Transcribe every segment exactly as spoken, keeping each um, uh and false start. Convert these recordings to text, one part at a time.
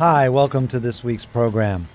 Hi, welcome to this week's program.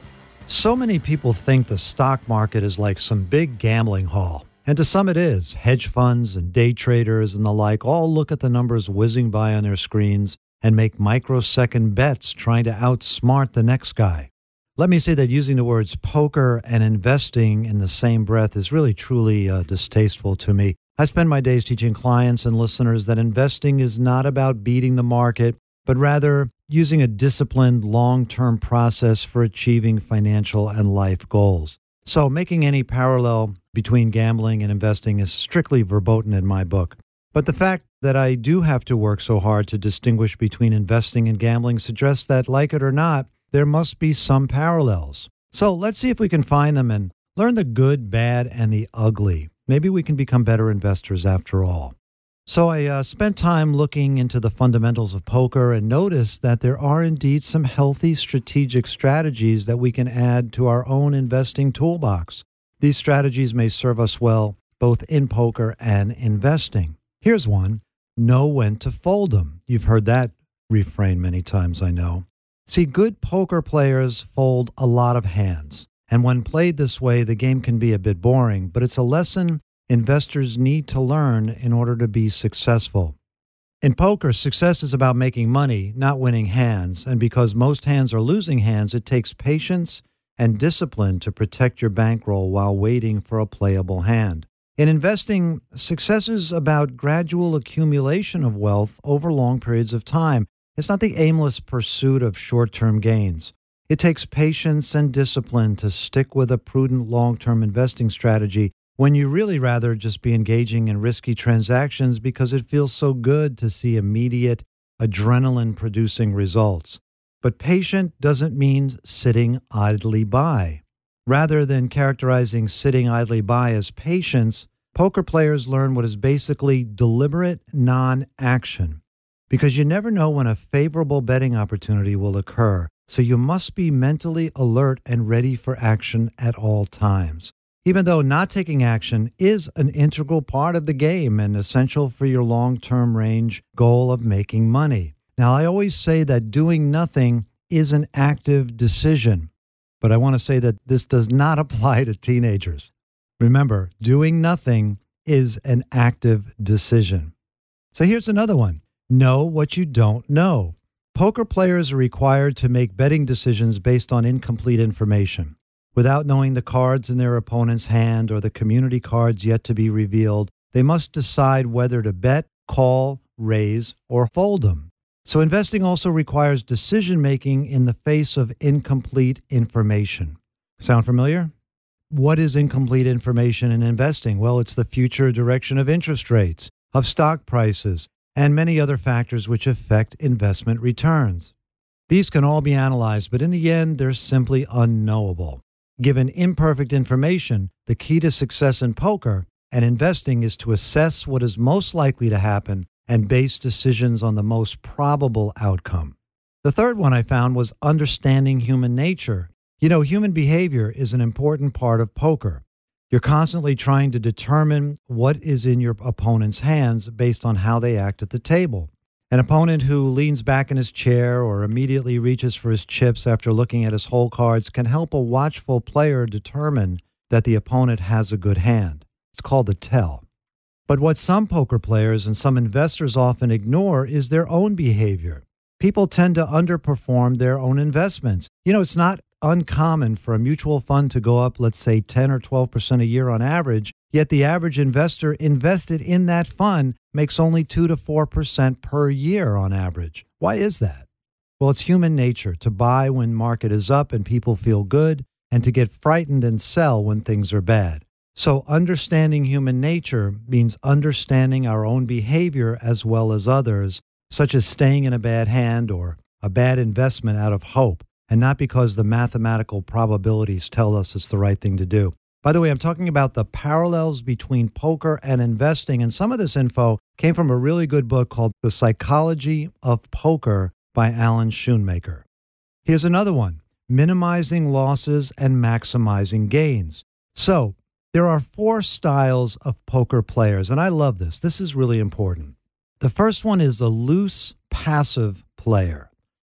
So many people think the stock market is like some big gambling hall. And to some it is. Hedge funds and day traders and the like all look at the numbers whizzing by on their screens and make microsecond bets trying to outsmart the next guy. Let me say that using the words poker and investing in the same breath is really truly uh, distasteful to me. I spend my days teaching clients and listeners that investing is not about beating the market, but rather using a disciplined, long-term process for achieving financial and life goals. So making any parallel between gambling and investing is strictly verboten in my book. But the fact that I do have to work so hard to distinguish between investing and gambling suggests that, like it or not, there must be some parallels. So let's see if we can find them and learn the good, bad, and the ugly. Maybe we can become better investors after all. So I uh, spent time looking into the fundamentals of poker and noticed that there are indeed some healthy strategic strategies that we can add to our own investing toolbox. These strategies may serve us well both in poker and investing. Here's one: know when to fold them. You've heard that refrain many times, I know. See, good poker players fold a lot of hands. And when played this way, the game can be a bit boring, but it's a lesson investors need to learn in order to be successful. In poker, success is about making money, not winning hands. And because most hands are losing hands, it takes patience and discipline to protect your bankroll while waiting for a playable hand. In investing, success is about gradual accumulation of wealth over long periods of time. It's not the aimless pursuit of short-term gains. It takes patience and discipline to stick with a prudent long-term investing strategy when you really rather just be engaging in risky transactions because it feels so good to see immediate, adrenaline-producing results. But patient doesn't mean sitting idly by. Rather than characterizing sitting idly by as patience, poker players learn what is basically deliberate non-action. Because you never know when a favorable betting opportunity will occur, so you must be mentally alert and ready for action at all times. Even though not taking action is an integral part of the game and essential for your long-term range goal of making money. Now, I always say that doing nothing is an active decision, but I want to say that this does not apply to teenagers. Remember, doing nothing is an active decision. So here's another one. Know what you don't know. Poker players are required to make betting decisions based on incomplete information. Without knowing the cards in their opponent's hand or the community cards yet to be revealed, they must decide whether to bet, call, raise, or fold them. So investing also requires decision-making in the face of incomplete information. Sound familiar? What is incomplete information in investing? Well, it's the future direction of interest rates, of stock prices, and many other factors which affect investment returns. These can all be analyzed, but in the end, they're simply unknowable. Given imperfect information, the key to success in poker and investing is to assess what is most likely to happen and base decisions on the most probable outcome. The third one I found was understanding human nature. You know, human behavior is an important part of poker. You're constantly trying to determine what is in your opponent's hands based on how they act at the table. An opponent who leans back in his chair or immediately reaches for his chips after looking at his hole cards can help a watchful player determine that the opponent has a good hand. It's called the tell. But what some poker players and some investors often ignore is their own behavior. People tend to underperform their own investments. You know, it's not uncommon for a mutual fund to go up, let's say, ten or twelve percent a year on average, yet the average investor invested in that fund makes only two to four percent per year on average. Why is that? Well, it's human nature to buy when market is up and people feel good, and to get frightened and sell when things are bad. So understanding human nature means understanding our own behavior as well as others, such as staying in a bad hand or a bad investment out of hope, and not because the mathematical probabilities tell us it's the right thing to do. By the way, I'm talking about the parallels between poker and investing, and some of this info came from a really good book called The Psychology of Poker by Alan Schoonmaker. Here's another one: minimizing losses and maximizing gains. So, there are four styles of poker players, and I love this. This is really important. The first one is a loose, passive player.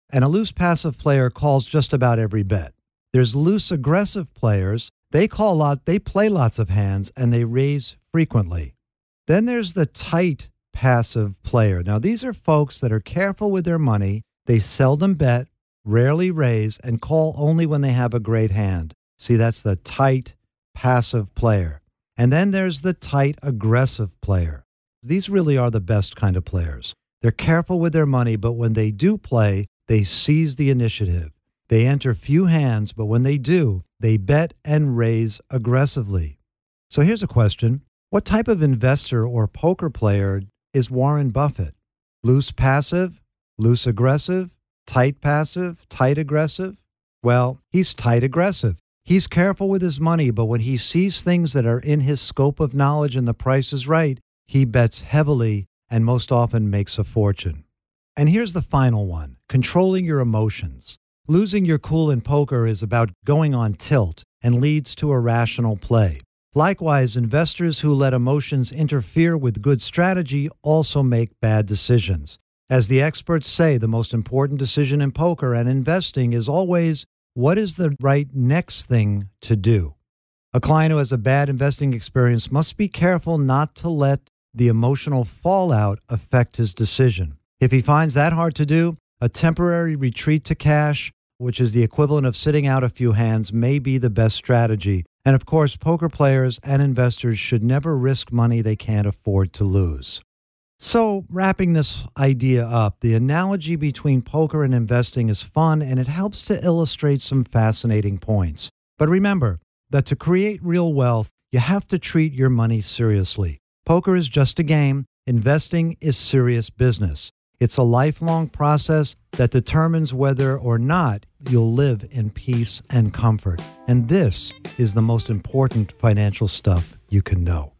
And a loose passive player calls just about every bet. There's loose aggressive players. They call lot, they play lots of hands, and they raise frequently. Then there's the tight passive player. Now, these are folks that are careful with their money. They seldom bet, rarely raise, and call only when they have a great hand. See, that's the tight passive player. And then there's the tight aggressive player. These really are the best kind of players. They're careful with their money, but when they do play, they seize the initiative. They enter few hands, but when they do, they bet and raise aggressively. So here's a question. What type of investor or poker player is Warren Buffett? Loose passive, loose aggressive, tight passive, tight aggressive? Well, he's tight aggressive. He's careful with his money, but when he sees things that are in his scope of knowledge and the price is right, he bets heavily and most often makes a fortune. And here's the final one, controlling your emotions. Losing your cool in poker is about going on tilt and leads to irrational play. Likewise, investors who let emotions interfere with good strategy also make bad decisions. As the experts say, the most important decision in poker and investing is always, what is the right next thing to do? A client who has a bad investing experience must be careful not to let the emotional fallout affect his decision. If he finds that hard to do, a temporary retreat to cash, which is the equivalent of sitting out a few hands, may be the best strategy. And of course, poker players and investors should never risk money they can't afford to lose. So, wrapping this idea up, the analogy between poker and investing is fun and it helps to illustrate some fascinating points. But remember that to create real wealth, you have to treat your money seriously. Poker is just a game. Investing is serious business. It's a lifelong process that determines whether or not you'll live in peace and comfort. And this is the most important financial stuff you can know.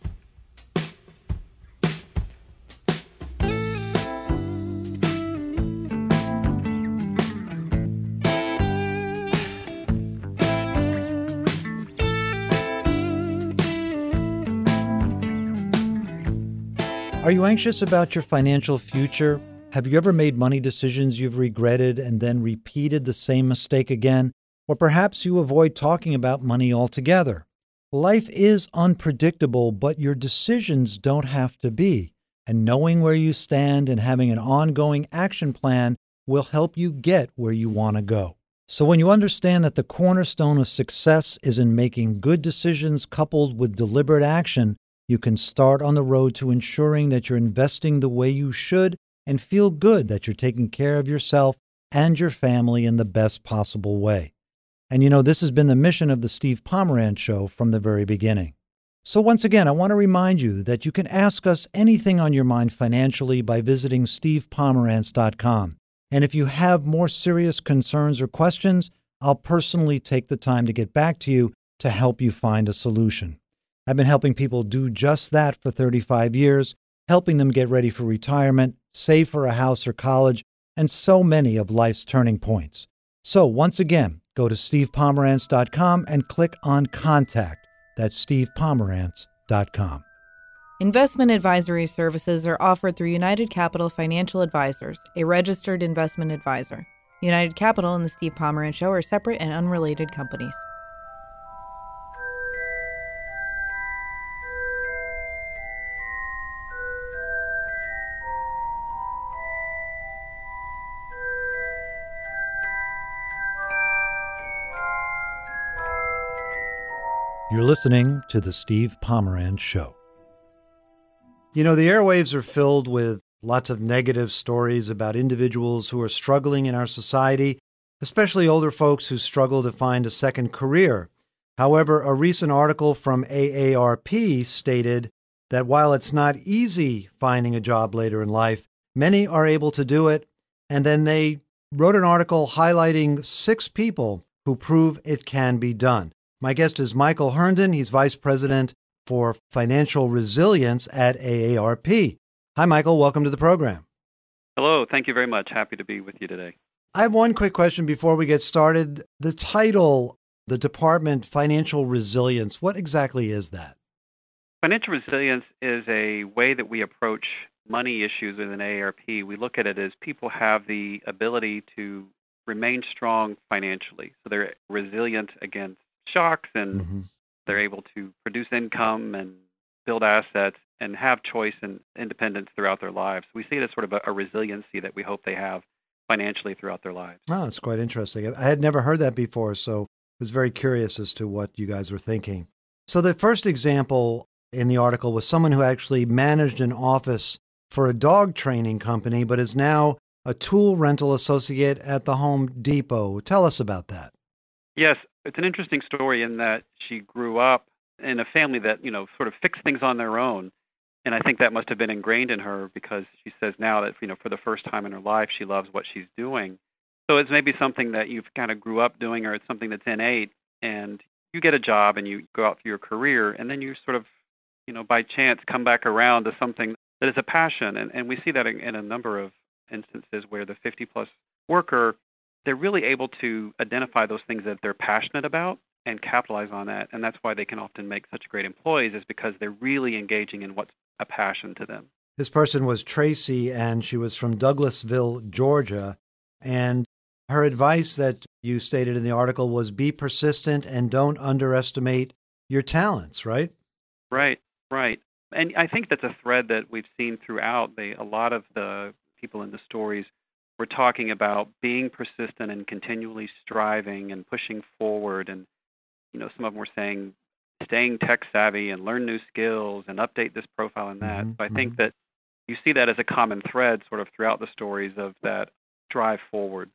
Are you anxious about your financial future? Have you ever made money decisions you've regretted and then repeated the same mistake again? Or perhaps you avoid talking about money altogether. Life is unpredictable, but your decisions don't have to be. And knowing where you stand and having an ongoing action plan will help you get where you want to go. So when you understand that the cornerstone of success is in making good decisions coupled with deliberate action, you can start on the road to ensuring that you're investing the way you should and feel good that you're taking care of yourself and your family in the best possible way. And you know, this has been the mission of the Steve Pomerantz Show from the very beginning. So once again, I want to remind you that you can ask us anything on your mind financially by visiting steve pomerantz dot com. And if you have more serious concerns or questions, I'll personally take the time to get back to you to help you find a solution. I've been helping people do just that for thirty-five years, helping them get ready for retirement, save for a house or college, and so many of life's turning points. So once again, go to steve pomerantz dot com and click on Contact. That's steve pomerantz dot com. Investment advisory services are offered through United Capital Financial Advisors, a registered investment advisor. United Capital and the Steve Pomerantz Show are separate and unrelated companies. You're listening to The Steve Pomerantz Show. You know, the airwaves are filled with lots of negative stories about individuals who are struggling in our society, especially older folks who struggle to find a second career. However, a recent article from A A R P stated that while it's not easy finding a job later in life, many are able to do it. And then they wrote an article highlighting six people who prove it can be done. My guest is Michael Herndon. He's Vice President for Financial Resilience at A A R P. Hi, Michael. Welcome to the program. Hello. Thank you very much. Happy to be with you today. I have one quick question before we get started. The title, the department, Financial Resilience, what exactly is that? Financial resilience is a way that we approach money issues with an A A R P, we look at it as people have the ability to remain strong financially. So they're resilient against shocks, and hmm they're able to produce income and build assets and have choice and independence throughout their lives. We see it as sort of a, a resiliency that we hope they have financially throughout their lives. Oh, it's quite interesting. I had never heard that before, so I was very curious as to what you guys were thinking. So the first example in the article was someone who actually managed an office for a dog training company, but is now a tool rental associate at the Home Depot. Tell us about that. Yes, it's an interesting story in that she grew up in a family that, you know, sort of fixed things on their own. And I think that must have been ingrained in her, because she says now that, you know, for the first time in her life, she loves what she's doing. So it's maybe something that you've kind of grew up doing, or it's something that's innate, and you get a job and you go out through your career, and then you sort of, you know, by chance come back around to something that is a passion. And, and we see that in, in a number of instances where the fifty-plus worker, they're really able to identify those things that they're passionate about and capitalize on that. And that's why they can often make such great employees, is because they're really engaging in what's a passion to them. This person was Tracy, and she was from Douglasville, Georgia. And her advice that you stated in the article was be persistent and don't underestimate your talents, right? Right, right. And I think that's a thread that we've seen throughout. They, a lot of the people in the stories were talking about being persistent and continually striving and pushing forward. And, you know, some of them were saying staying tech savvy and learn new skills and update this profile and that. Mm-hmm, So I think mm-hmm. that you see that as a common thread sort of throughout the stories of that drive forward.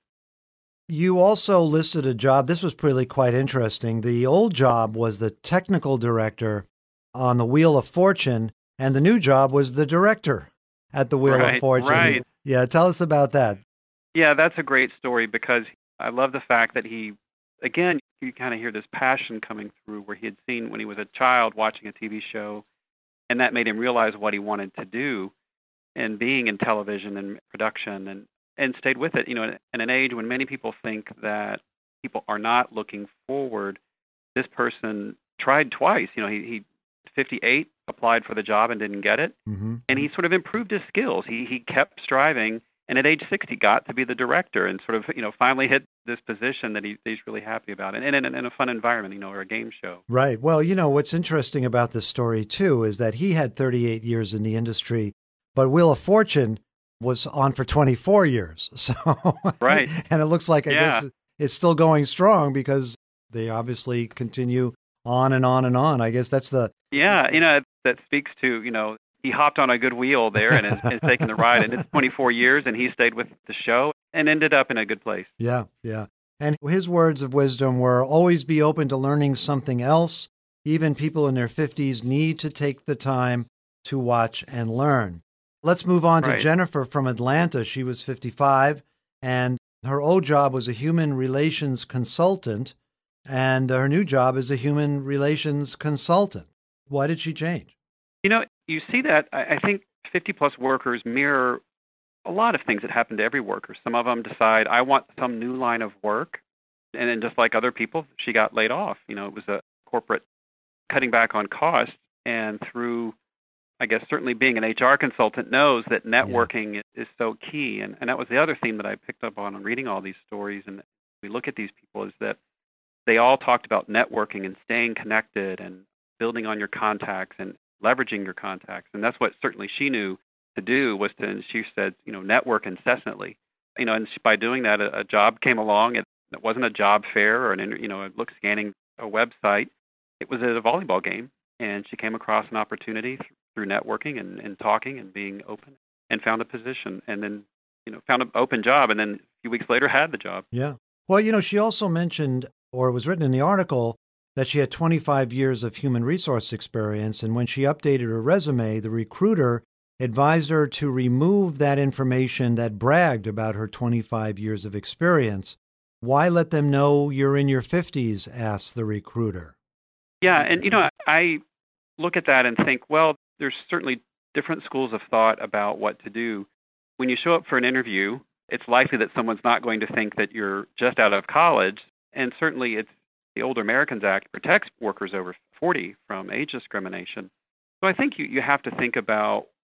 You also listed a job. This was really quite interesting. The old job was the technical director on the Wheel of Fortune, and the new job was the director at the Wheel Right, of Fortune. right. Yeah, tell us about that. Yeah, that's a great story, because I love the fact that he, again, you kind of hear this passion coming through where he had seen when he was a child watching a T V show, and that made him realize what he wanted to do, and being in television and production, and, and stayed with it. You know, in an age when many people think that people are not looking forward, this person tried twice. You know, he, he fifty-eight, applied for the job and didn't get it, Mm-hmm. and he sort of improved his skills. He he kept striving, and at age sixty got to be the director, and sort of, you know, finally hit this position that he, he's really happy about, and, and in, in a fun environment, you know, or a game show. Right. Well, you know, what's interesting about this story, too, is that he had thirty-eight years in the industry, but Wheel of Fortune was on for twenty-four years. So, Right. And it looks like, I Yeah. guess, it's still going strong because they obviously continue on and on and on. I guess that's the... Yeah, you know, that speaks to, you know, he hopped on a good wheel there and is, is taking the ride, and it's twenty-four years, and he stayed with the show and ended up in a good place. Yeah, yeah. And his words of wisdom were always be open to learning something else. Even people in their fifties need to take the time to watch and learn. Let's move on to Right. Jennifer from Atlanta. She was fifty-five, and her old job was a human relations consultant, and her new job is a human relations consultant. Why did she change? You know, you see that, I I think fifty-plus workers mirror a lot of things that happen to every worker. Some of them decide, I want some new line of work. And then just like other people, she got laid off. You know, it was a corporate cutting back on costs. And through, I guess, certainly being an H R consultant knows that networking is so key. And, and that was the other theme that I picked up on in reading all these stories. And we look at these people is that they all talked about networking and staying connected and building on your contacts and leveraging your contacts. And that's what certainly she knew to do was to, and she said, you know, network incessantly. You know, and she, by doing that, a, a job came along. It, it wasn't a job fair or an, inter- you know, a look scanning a website. It was at a volleyball game, and she came across an opportunity th- through networking and, and talking and being open, and found a position, and then, you know, found an open job, and then a few weeks later had the job. Yeah. Well, you know, she also mentioned, or it was written in the article, that she had twenty-five years of human resource experience. And when she updated her resume, the recruiter advised her to remove that information that bragged about her twenty-five years of experience. Why let them know you're in your fifties? Asked the recruiter. Yeah, and, you know, I look at that and think, well, there's certainly different schools of thought about what to do. When you show up for an interview, it's likely that someone's not going to think that you're just out of college. And certainly it's the Older Americans Act protects workers over forty from age discrimination. So I think you, you have to think about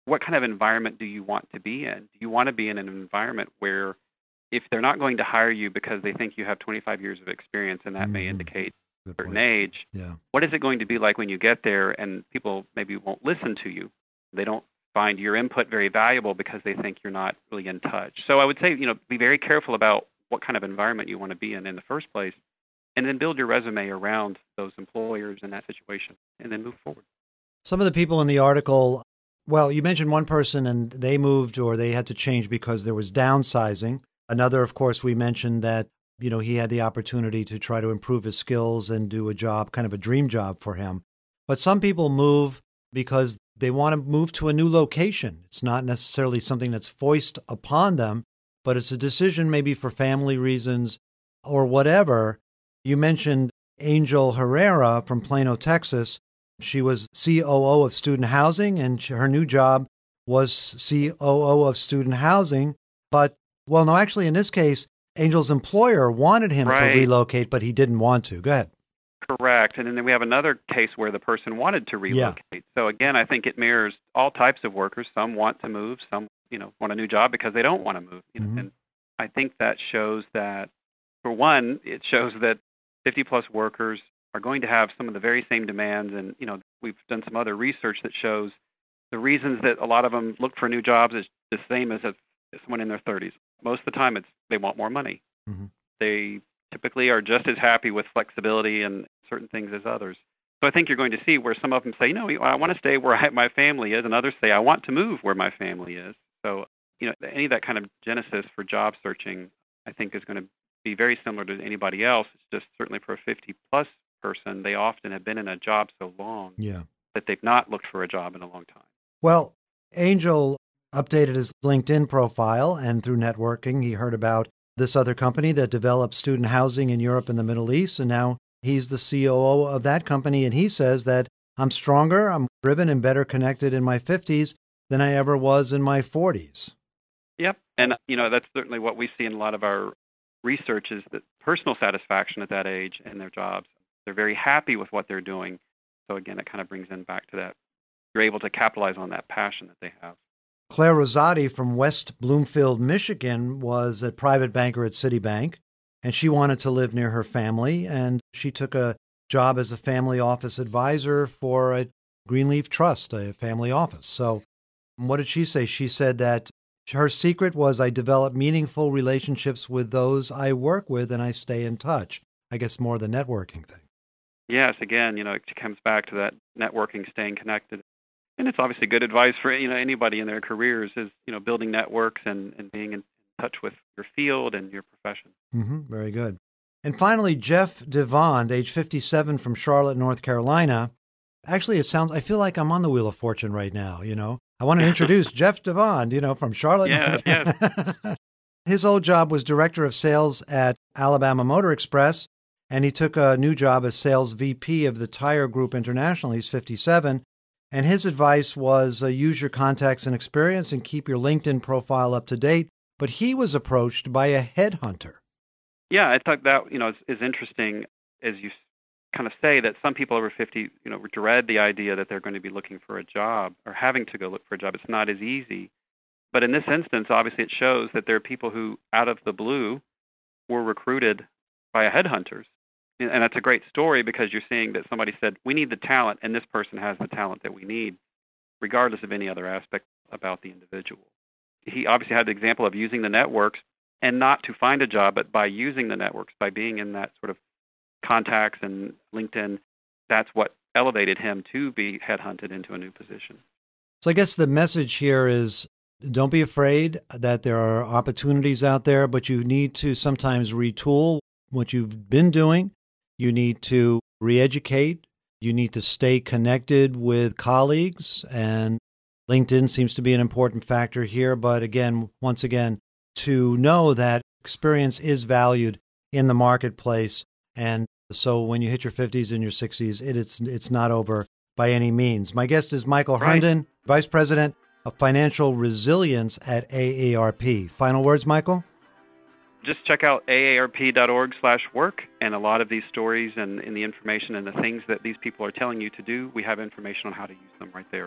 what kind of environment do you want to be in? Do you want to be in an environment where if they're not going to hire you because they think you have twenty-five years of experience, and that mm-hmm. may indicate a certain point. age, yeah. what is it going to be like when you get there and people maybe won't listen to you? They don't find your input very valuable because they think you're not really in touch. So I would say, you know, be very careful about what kind of environment you want to be in in the first place, and then build your resume around those employers in that situation, and then move forward. Some of the people in the article, well, you mentioned one person and they moved or they had to change because there was downsizing. Another, of course, we mentioned that, you know, he had the opportunity to try to improve his skills and do a job, kind of a dream job for him. But some people move because they want to move to a new location. It's not necessarily something that's foisted upon them, but it's a decision maybe for family reasons or whatever. You mentioned Angel Herrera from Plano, Texas. She was C O O of student housing, and her new job was C O O of student housing. But, well, no, actually, in this case, Angel's employer wanted him right. to relocate, but he didn't want to. Go ahead. Correct. And then we have another case where the person wanted to relocate. Yeah. So, again, I think it mirrors all types of workers. Some want to move. Some, you know, want a new job because they don't want to move. You know? Mm-hmm. And I think that shows that, for one, it shows that fifty-plus workers are going to have some of the very same demands. And, you know, we've done some other research that shows the reasons that a lot of them look for new jobs is the same as, as someone in their thirties. Most of the time, it's they want more money. Mm-hmm. They typically are just as happy with flexibility and certain things as others. So I think you're going to see where some of them say, no, I want to stay where I, my family is, and others say, I want to move where my family is. So, you know, any of that kind of genesis for job searching, I think, is going to be very similar to anybody else. It's just certainly for a fifty-plus person, they often have been in a job so long yeah. that they've not looked for a job in a long time. Well, Angel updated his LinkedIn profile, and through networking, he heard about this other company that develops student housing in Europe and the Middle East, and now he's the C O O of that company, and he says that I'm stronger, I'm driven, and better connected in my fifties than I ever was in my forties. Yep, and you know that's certainly what we see in a lot of our research is that personal satisfaction at that age in their jobs. They're very happy with what they're doing. So again, it kind of brings in back to that. You're able to capitalize on that passion that they have. Claire Rosati from West Bloomfield, Michigan, was a private banker at Citibank, and she wanted to live near her family, and she took a job as a family office advisor for a Greenleaf Trust, a family office. So what did she say? She said that her secret was, I develop meaningful relationships with those I work with, and I stay in touch. I guess more the networking thing. Yes, again, you know, it comes back to that networking, staying connected. And it's obviously good advice for, you know, anybody in their careers is, you know, building networks and, and being in touch with your field and your profession. Mm-hmm, very good. And finally, Jeff Devond, age fifty-seven, from Charlotte, North Carolina. Actually, it sounds, I feel like I'm on the Wheel of Fortune right now, you know. I want to introduce Jeff Devond, you know, from Charlotte. Yes, yes. His old job was director of sales at Alabama Motor Express, and he took a new job as sales V P of the Tire Group International. He's fifty-seven. And his advice was uh, use your contacts and experience and keep your LinkedIn profile up to date. But he was approached by a headhunter. Yeah, I thought that, you know, is, is interesting, as you kind of say, that some people over fifty, you know, dread the idea that they're going to be looking for a job or having to go look for a job. It's not as easy. But in this instance, obviously, it shows that there are people who, out of the blue, were recruited by headhunters. And that's a great story because you're seeing that somebody said, we need the talent, and this person has the talent that we need, regardless of any other aspect about the individual. He obviously had the example of using the networks, and not to find a job, but by using the networks, by being in that sort of contacts and LinkedIn, that's what elevated him to be headhunted into a new position. So I guess the message here is, don't be afraid that there are opportunities out there, but you need to sometimes retool what you've been doing. You need to re-educate. You need to stay connected with colleagues, and LinkedIn seems to be an important factor here. But again, once again, to know that experience is valued in the marketplace. And so when you hit your fifties and your sixties, it, it's it's not over by any means. My guest is Michael Right. Herndon, Vice President of Financial Resilience at A A R P. Final words, Michael? Just check out A A R P dot org slash work, and a lot of these stories and, and the information and the things that these people are telling you to do, we have information on how to use them right there.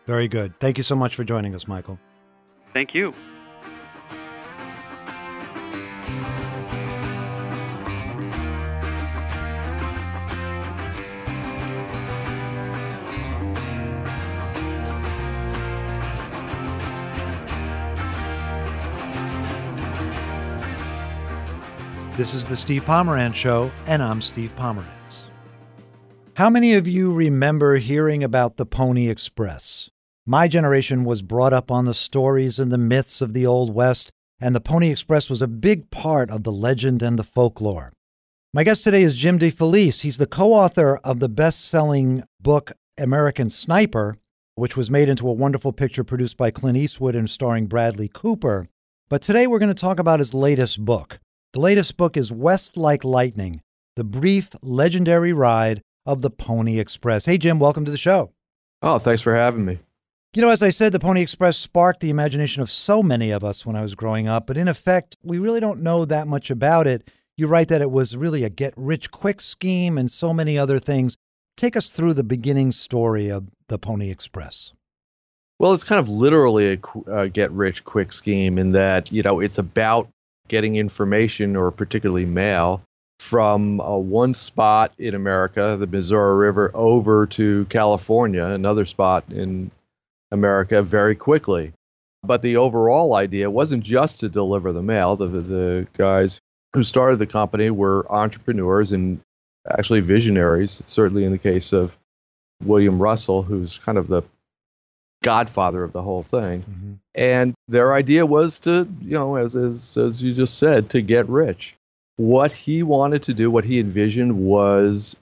Very good. Thank you so much for joining us, Michael. Thank you. This is the Steve Pomerantz Show, and I'm Steve Pomerantz. How many of you remember hearing about the Pony Express? My generation was brought up on the stories and the myths of the Old West, and the Pony Express was a big part of the legend and the folklore. My guest today is Jim DeFelice. He's the co-author of the best-selling book American Sniper, which was made into a wonderful picture produced by Clint Eastwood and starring Bradley Cooper. But today we're going to talk about his latest book. The latest book is West Like Lightning, the brief, legendary ride of the Pony Express. Hey, Jim, welcome to the show. Oh, thanks for having me. You know, as I said, the Pony Express sparked the imagination of so many of us when I was growing up, but in effect, we really don't know that much about it. You write that it was really a get-rich-quick scheme and so many other things. Take us through the beginning story of the Pony Express. Well, it's kind of literally a uh, get-rich-quick scheme in that, you know, it's about getting information, or particularly mail, from uh, one spot in America, the Missouri River, over to California, another spot in America, very quickly. But the overall idea wasn't just to deliver the mail. The, the guys who started the company were entrepreneurs and actually visionaries, certainly in the case of William Russell, who's kind of the godfather of the whole thing. Mm-hmm. And their idea was to, you know, as, as as you just said, to get rich. What he wanted to do, what he envisioned, was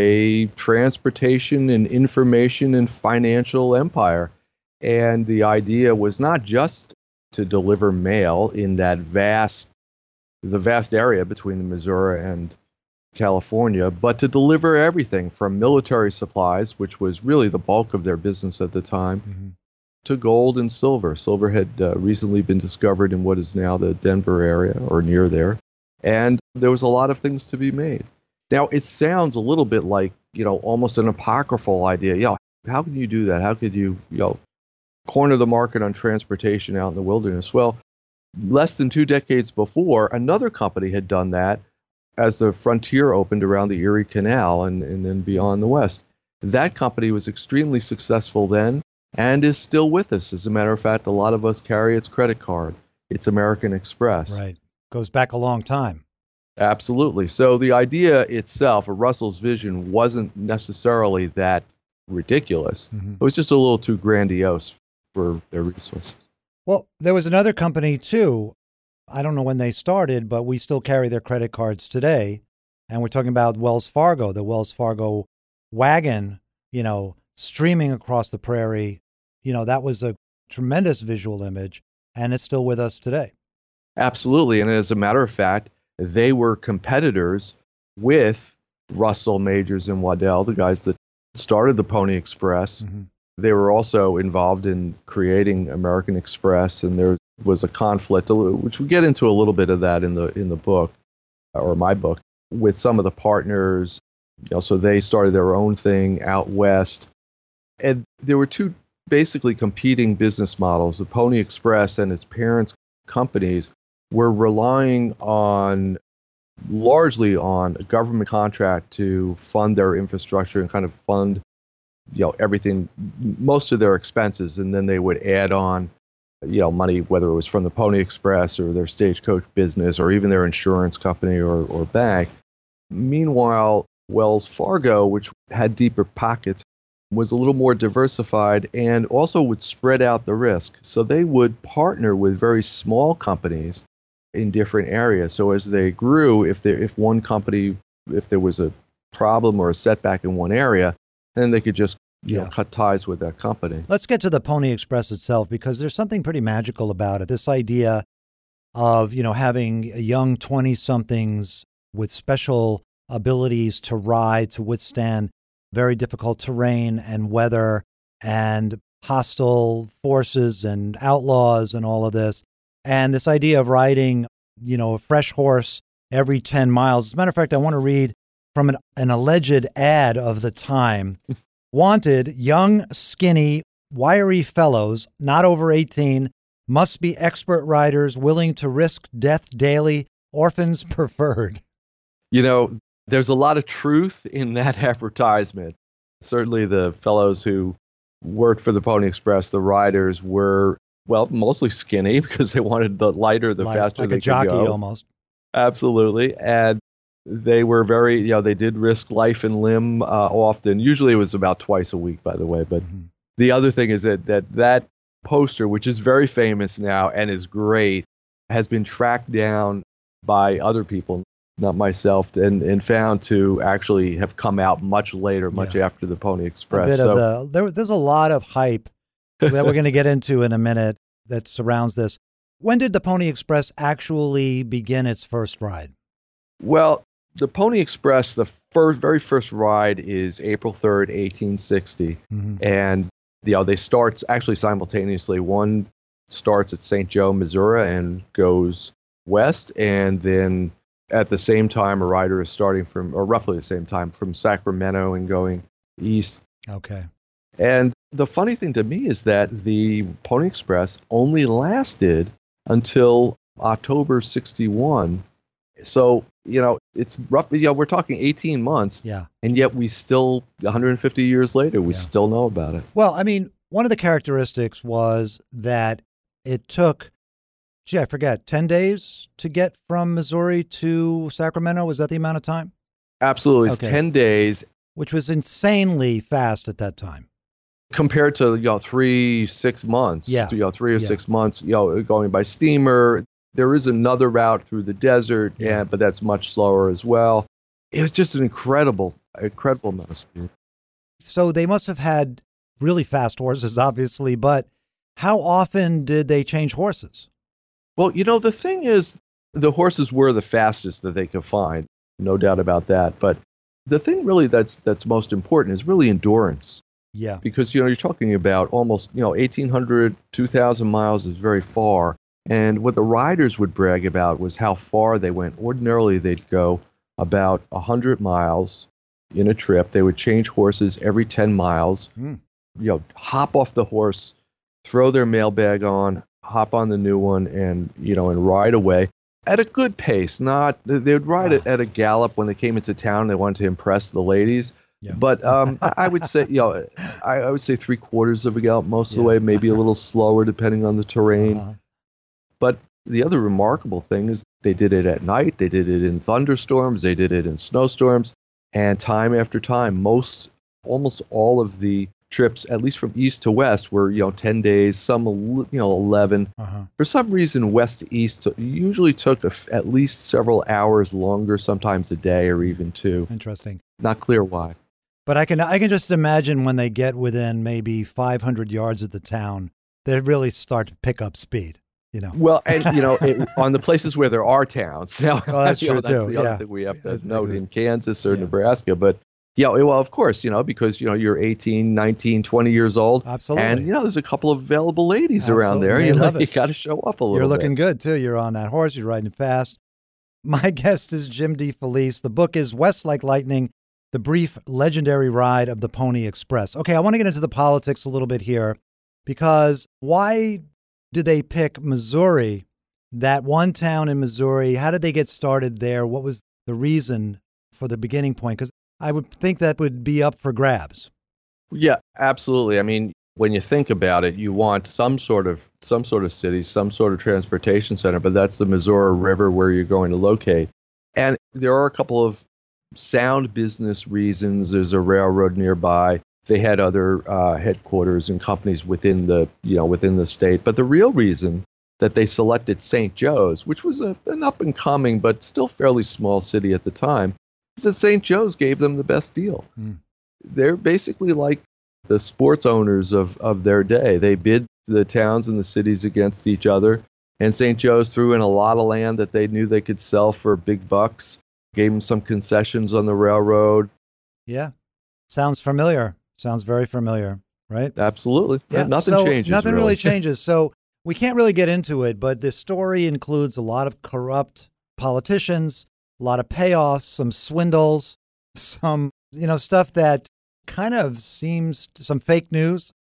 a transportation and information and financial empire. And the idea was not just to deliver mail in that vast, the vast area between the Missouri and California, but to deliver everything from military supplies, which was really the bulk of their business at the time, mm-hmm. to gold and silver. Silver had uh, recently been discovered in what is now the Denver area, or near there. And there was a lot of things to be made. Now, it sounds a little bit like, you know, almost an apocryphal idea. You know, how can you do that? How could you, you know, corner the market on transportation out in the wilderness? Well, less than two decades before, another company had done that as the frontier opened around the Erie Canal and, and then beyond the West. That company was extremely successful then and is still with us. As a matter of fact, a lot of us carry its credit card. It's American Express. Right. Goes back a long time. Absolutely. So the idea itself, or Russell's vision, wasn't necessarily that ridiculous. Mm-hmm. It was just a little too grandiose for their resources. Well, there was another company, too. I don't know when they started, but we still carry their credit cards today. And we're talking about Wells Fargo, the Wells Fargo wagon, you know, streaming across the prairie. You know, that was a tremendous visual image, and it's still with us today. Absolutely. And as a matter of fact, they were competitors with Russell, Majors, and Waddell, the guys that started the Pony Express. Mm-hmm. They were also involved in creating American Express, and there was a conflict, which we get into a little bit of that in the in the book, or my book, with some of the partners. You know, so they started their own thing out west, and there were two basically competing business models. The Pony Express and its parents' companies were relying on largely on a government contract to fund their infrastructure and kind of fund, you know, everything, most of their expenses, and then they would add on, you know, money, whether it was from the Pony Express or their stagecoach business or even their insurance company or, or bank. Meanwhile, Wells Fargo, which had deeper pockets, was a little more diversified and also would spread out the risk. So they would partner with very small companies in different areas. So as they grew, if there, if one company, if there was a problem or a setback in one area, then they could just you yeah. know, cut ties with that company. Let's get to the Pony Express itself, because there's something pretty magical about it. This idea of, you know, having young twenty-somethings with special abilities to ride, to withstand very difficult terrain and weather and hostile forces and outlaws and all of this. And this idea of riding, you know, a fresh horse every ten miles. As a matter of fact, I want to read from an, an alleged ad of the time. Wanted, young, skinny, wiry fellows, not over eighteen, must be expert riders willing to risk death daily, orphans preferred. You know, there's a lot of truth in that advertisement. Certainly the fellows who worked for the Pony Express, the riders, were, well, mostly skinny because they wanted the lighter, the like, faster like they a jockey could go. almost. Absolutely. And they were very, you know, they did risk life and limb uh, often. Usually it was about twice a week, by the way. But mm-hmm. the other thing is that, that that poster, which is very famous now and is great, has been tracked down by other people, not myself, and, and found to actually have come out much later, much yeah. after the Pony Express. A bit so, of the, there, there's a lot of hype that we're going to get into in a minute that surrounds this. When did the Pony Express actually begin its first ride? Well, the Pony Express, the first, very first ride is April third, eighteen sixty. Mm-hmm. And you know, they start actually simultaneously. One starts at Saint Joe, Missouri, and goes west. And then at the same time, a rider is starting from, or roughly the same time, from Sacramento and going east. Okay. And the funny thing to me is that the Pony Express only lasted until October sixty-one. So, you know, it's roughly, you know, we're talking eighteen months. Yeah. And yet we still, one hundred fifty years later, we yeah. still know about it. Well, I mean, one of the characteristics was that it took, gee, I forget, ten days to get from Missouri to Sacramento? Was that the amount of time? Absolutely. It's okay. ten days. Which was insanely fast at that time. Compared to, you know, three, six months. Yeah. You know, three or yeah. six months, you know, going by steamer. There is another route through the desert, yeah. and, but that's much slower as well. It was just an incredible, incredible amount of speed. So they must have had really fast horses, obviously, but how often did they change horses? Well, you know, the thing is, the horses were the fastest that they could find, no doubt about that. But the thing really that's that's most important is really endurance. Yeah. Because, you know, you're talking about almost, you know, eighteen hundred, two thousand miles is very far. And what the riders would brag about was how far they went. Ordinarily, they'd go about one hundred miles in a trip. They would change horses every ten miles, mm. you know, hop off the horse, throw their mailbag on, hop on the new one, and, you know, and ride away at a good pace. Not, they would ride it at a gallop when they came into town. They wanted to impress the ladies. Yeah. But um, I would say, you know, I, I would say three quarters of a gallop most of the yeah. way, maybe a little slower depending on the terrain. Uh-huh. But the other remarkable thing is they did it at night, they did it in thunderstorms, they did it in snowstorms, and time after time, most, almost all of the trips, at least from east to west, were, you know, ten days, some, you know, eleven. Uh-huh. For some reason, west to east usually took a, at least several hours longer, sometimes a day or even two. Interesting. Not clear why. But I can I can just imagine when they get within maybe five hundred yards of the town, they really start to pick up speed. You know. Well, and, you know, it, on the places where there are towns. Now, oh, that's true, know, that's too. the yeah. other thing we have to yeah, note exactly. in Kansas or yeah. Nebraska. But, yeah, well, of course, you know, because, you know, you're eighteen, nineteen, twenty years old. Absolutely. And, you know, there's a couple of available ladies Absolutely. around there. They You know, love you it. got to show up a little You're bit. looking good, too. You're on that horse. You're riding fast. My guest is Jim DeFelice. The book is West Like Lightning, The Brief Legendary Ride of the Pony Express. Okay, I want to get into the politics a little bit here, because why did they pick Missouri, that one town in Missouri? How did they get started there? What was the reason for the beginning point? Because I would think that would be up for grabs. Yeah, absolutely. I mean, when you think about it, you want some sort of some sort of city, some sort of transportation center, but that's the Missouri River where you're going to locate. And there are a couple of sound business reasons. There's a railroad nearby. They had other uh, headquarters and companies within the, you know, within the state. But the real reason that they selected Saint Joe's, which was a, an up and coming but still fairly small city at the time, is that Saint Joe's gave them the best deal. Mm. They're basically like the sports owners of, of their day. They bid the towns and the cities against each other, and Saint Joe's threw in a lot of land that they knew they could sell for big bucks, gave them some concessions on the railroad. Yeah. Sounds familiar. Sounds very familiar, right? Absolutely. Yeah. Nothing so changes. Nothing really, really changes. So we can't really get into it, but the story includes a lot of corrupt politicians, a lot of payoffs, some swindles, some, you know, stuff that kind of seems some fake news.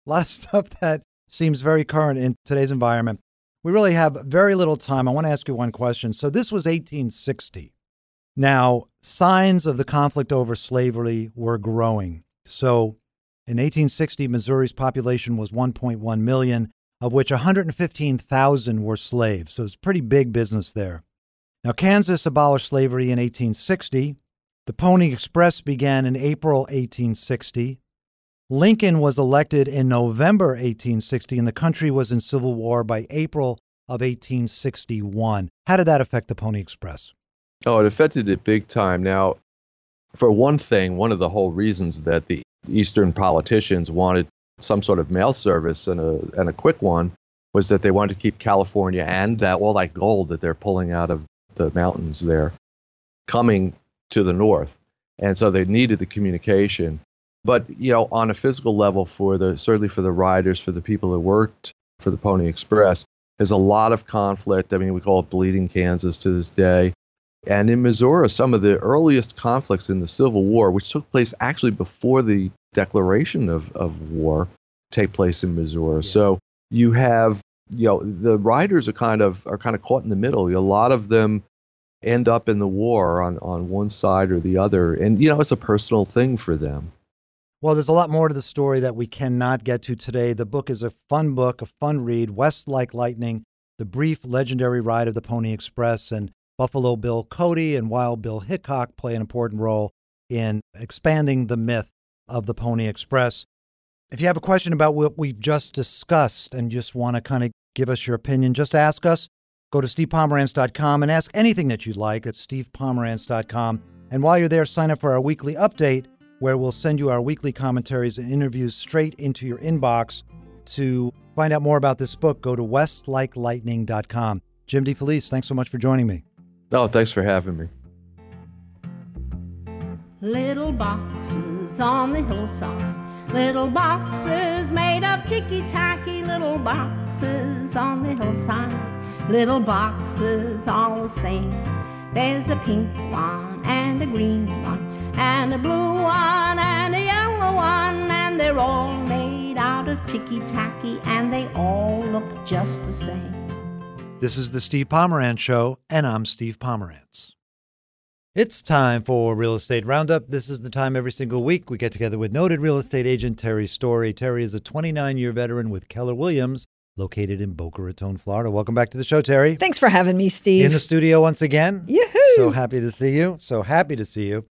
A lot of stuff that seems very current in today's environment. We really have very little time. I want to ask you one question. So this was eighteen sixty. Now, signs of the conflict over slavery were growing. So in eighteen sixty, Missouri's population was one point one million, of which one hundred fifteen thousand were slaves. So it's pretty big business there. Now, Kansas abolished slavery in eighteen sixty. The Pony Express began in April eighteen sixty. Lincoln was elected in November eighteen sixty, and the country was in civil war by April of eighteen sixty-one. How did that affect the Pony Express? Oh, it affected it big time. Now, for one thing, one of the whole reasons that the Eastern politicians wanted some sort of mail service and a and a quick one was that they wanted to keep California and that all that gold that they're pulling out of the mountains there coming to the north. And so they needed the communication. But, you know, on a physical level, for the certainly for the riders, for the people that worked for the Pony Express, there's a lot of conflict. I mean, we call it Bleeding Kansas to this day. And in Missouri, some of the earliest conflicts in the Civil War, which took place actually before the declaration of, of war, take place in Missouri. Yeah. So you have, you know, the riders are kind of are kind of caught in the middle. A lot of them end up in the war on, on one side or the other. And, you know, it's a personal thing for them. Well, there's a lot more to the story that we cannot get to today. The book is a fun book, a fun read, West Like Lightning, The Brief Legendary Ride of the Pony Express. And Buffalo Bill Cody and Wild Bill Hickok play an important role in expanding the myth of the Pony Express. If you have a question about what we've just discussed and just want to kind of give us your opinion, just ask us. Go to steve pomerantz dot com and ask anything that you'd like at steve pomerantz dot com. And while you're there, sign up for our weekly update, where we'll send you our weekly commentaries and interviews straight into your inbox. To find out more about this book, go to west like lightning dot com. Jim DeFelice, thanks so much for joining me. Oh, thanks for having me. Little boxes on the hillside, little boxes made of ticky-tacky, little boxes on the hillside, little boxes all the same. There's a pink one and a green one and a blue one and a yellow one, and they're all made out of ticky-tacky, and they all look just the same. This is the Steve Pomerantz Show, and I'm Steve Pomerantz. It's time for Real Estate Roundup. This is the time every single week we get together with noted real estate agent Terry Story. Terry is a twenty-nine-year veteran with Keller Williams, located in Boca Raton, Florida. Welcome back to the show, Terry. Thanks for having me, Steve. In the studio once again. Yoo-hoo! So happy to see you. So happy to see you.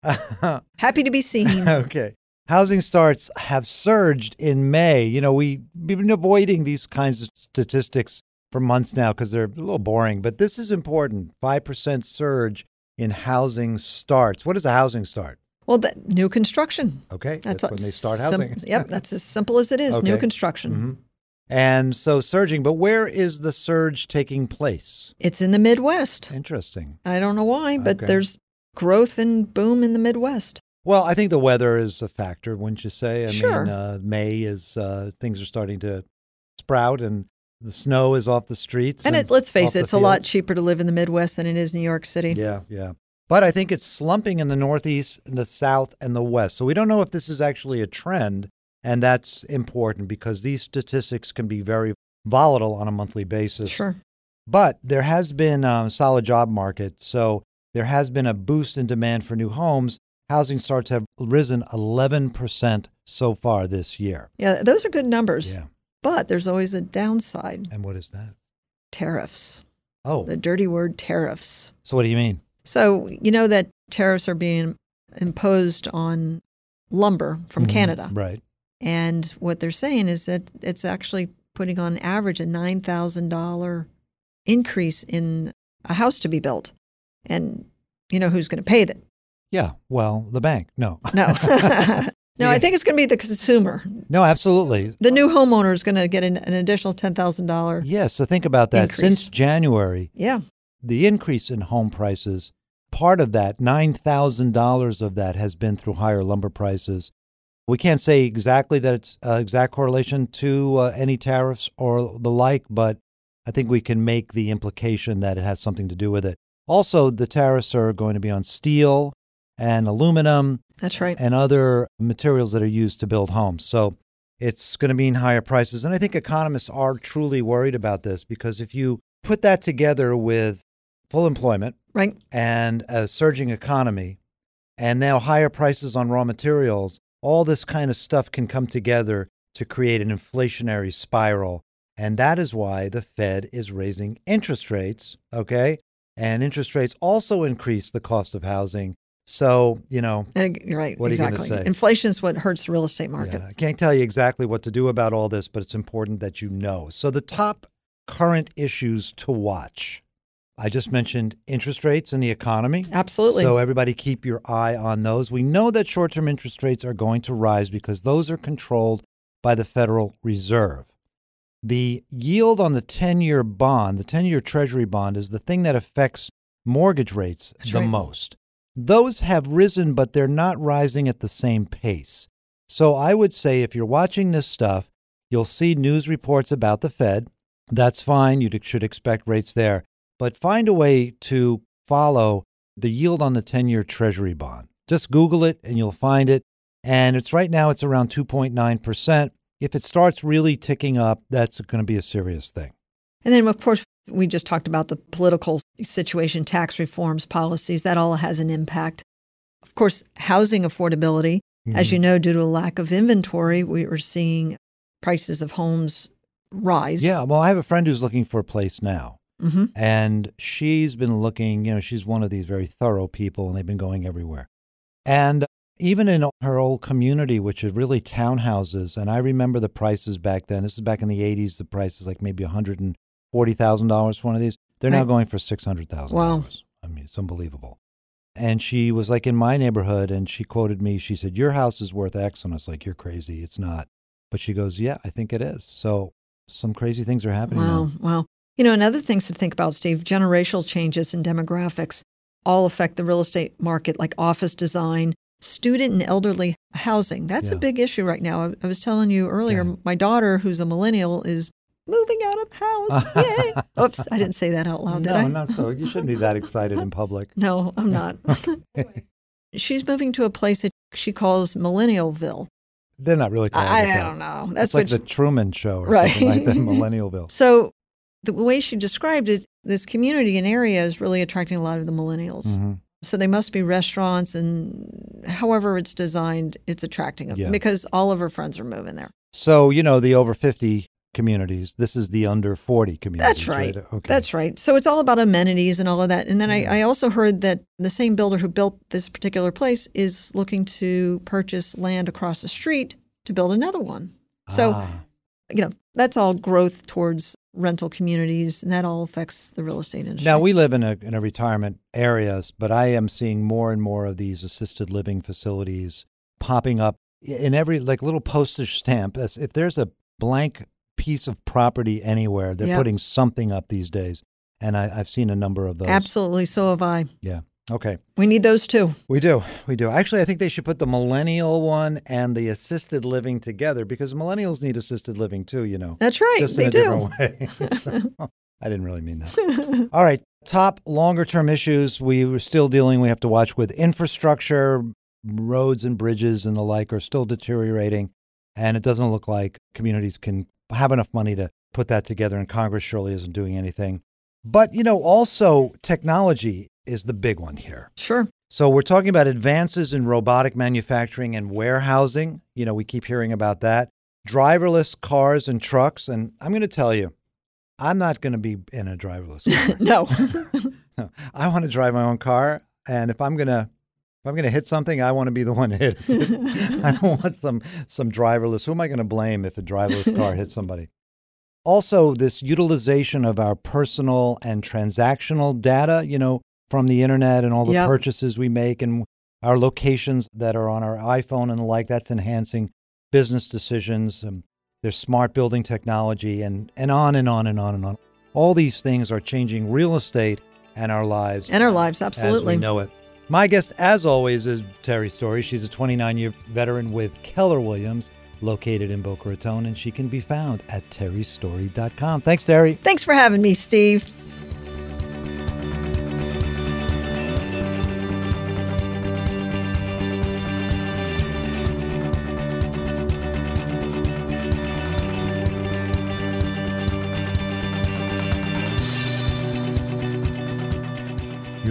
Happy to be seen. Okay. Housing starts have surged in May. You know, we, we've been avoiding these kinds of statistics for months now because they're a little boring, but this is important. five percent surge in housing starts. What is a housing start? Well, the, new construction. Okay. That's, that's when they start housing. Sim- yep. That's as simple as it is. Okay. New construction. Mm-hmm. And so surging, but where is the surge taking place? It's in the Midwest. Interesting. I don't know why, but Okay. there's growth and boom in the Midwest. Well, I think the weather is a factor, wouldn't you say? I Sure. mean, uh, May is, uh, things are starting to sprout and the snow is off the streets. And and it, let's face off it, the it's a lot fields. cheaper to live in the Midwest than it is New York City. Yeah, yeah. But I think it's slumping in the Northeast, in the South, and the West. So we don't know if this is actually a trend, and that's important because these statistics can be very volatile on a monthly basis. Sure. But there has been a solid job market, so there has been a boost in demand for new homes. Housing starts have risen eleven percent so far this year. Yeah, those are good numbers. Yeah. But there's always a downside. And what is that? Tariffs. Oh, The dirty word tariffs. so what do you mean? So you know that tariffs are being imposed on lumber from Mhm, Canada. Right. And what they're saying is that it's actually putting on average a nine thousand dollars increase in a house to be built. And you know who's going to pay that? Yeah, well, the bank. No. No. No, I think it's going to be the consumer. No, absolutely. The new homeowner is going to get an, an additional ten thousand dollars. Yeah, so think about that. Increase. Since January, Yeah. the increase in home prices, part of that, nine thousand dollars of that has been through higher lumber prices. We can't say exactly that it's uh, exact correlation to uh, any tariffs or the like, but I think we can make the implication that it has something to do with it. Also, the tariffs are going to be on steel and aluminum That's right. and other materials that are used to build homes. So it's going to mean higher prices. And I think economists are truly worried about this because if you put that together with full employment right, and a surging economy and now higher prices on raw materials, all this kind of stuff can come together to create an inflationary spiral. And that is why the Fed is raising interest rates, okay? And interest rates also increase the cost of housing. So, you know, and, right, what exactly. are you going to say? Inflation is what hurts the real estate market. Yeah, I can't tell you exactly what to do about all this, but it's important that you know. So the top current issues to watch. I just mentioned interest rates and the economy. Absolutely. So everybody keep your eye on those. We know that short-term interest rates are going to rise because those are controlled by the Federal Reserve. The yield on the ten-year bond, the ten-year Treasury bond, is the thing that affects mortgage rates That's the right. most. Those have risen, but they're not rising at the same pace. So I would say if you're watching this stuff, you'll see news reports about the Fed. That's fine. You should expect rates there. But find a way to follow the yield on the ten-year Treasury bond. Just Google it and you'll find it. And it's right now it's around two point nine percent. If it starts really ticking up, that's going to be a serious thing. And then, of course, we just talked about the political situation, tax reforms, policies. That all has an impact. Of course, housing affordability. Mm-hmm. As you know, due to a lack of inventory, we are seeing prices of homes rise. Yeah. Well, I have a friend who's looking for a place now. Mm-hmm. And she's been looking, you know, she's one of these very thorough people, and they've been going everywhere. And even in her old community, which is really townhouses, and I remember the prices back then. This is back in the eighties. The price is like maybe one hundred forty thousand dollars for one of these. They're right. now going for six hundred thousand dollars. Wow. I mean, it's unbelievable. And she was like in my neighborhood, and she quoted me. She said, "Your house is worth X." And I was like, "You're crazy. It's not." But she goes, "Yeah, I think it is." So some crazy things are happening wow, now. Wow. You know, and other things to think about, Steve, generational changes in demographics all affect the real estate market, like office design, student and elderly housing. That's Yeah. a big issue right now. I, I was telling you earlier, Yeah. my daughter, who's a millennial, is moving out of the house. Yay. Oops, I didn't say that out loud, did no, I? not so. You shouldn't be that excited in public. No, I'm not. She's moving to a place that she calls Millennialville. They're not really called I, it I that. don't know. That's It's like what the Truman Show or Right. something like that, Millennialville. So the way she described it, this community and area is really attracting a lot of the millennials. Mm-hmm. So they must be restaurants, and however it's designed, it's attracting them Yeah. because all of her friends are moving there. So, you know, the over fifty communities, this is the under forty communities. That's right. Okay. That's right. So it's all about amenities and all of that. And then Yeah. I, I also heard that the same builder who built this particular place is looking to purchase land across the street to build another one. So, Ah. you know, that's all growth towards rental communities, and that all affects the real estate industry. Now, we live in a, in a retirement areas, but I am seeing more and more of these assisted living facilities popping up in every, like, little postage stamp. As if there's a blank piece of property anywhere, they're Yep. putting something up these days. And I, I've seen a number of those. Absolutely. So have I. Yeah. Okay. We need those too. We do. We do. Actually, I think they should put the millennial one and the assisted living together because millennials need assisted living too, you know. That's right. Just they in a do. different way. So, I didn't really mean that. All right. Top longer term issues we were still dealing, we have to watch with infrastructure, roads and bridges and the like are still deteriorating. And it doesn't look like communities can have enough money to put that together. And Congress surely isn't doing anything. But, you know, also technology is the big one here. Sure. So we're talking about advances in robotic manufacturing and warehousing. You know, we keep hearing about that. Driverless cars and trucks. And I'm going to tell you, I'm not going to be in a driverless car. No. No. I want to drive my own car. And if I'm going to if I'm going to hit something, I want to be the one to hit it. I don't want some some driverless. Who am I going to blame if a driverless car hits somebody? Also, this utilization of our personal and transactional data, you know, from the internet and all the Yep. purchases we make and our locations that are on our iPhone and the like, that's enhancing business decisions. Um, there's smart building technology and, and on and on and on and on. All these things are changing real estate and our lives. And our lives, As absolutely. we know it. My guest, as always, is Terry Story. She's a twenty-nine-year veteran with Keller Williams, located in Boca Raton, and she can be found at terry story dot com. Thanks, Terry. Thanks for having me, Steve.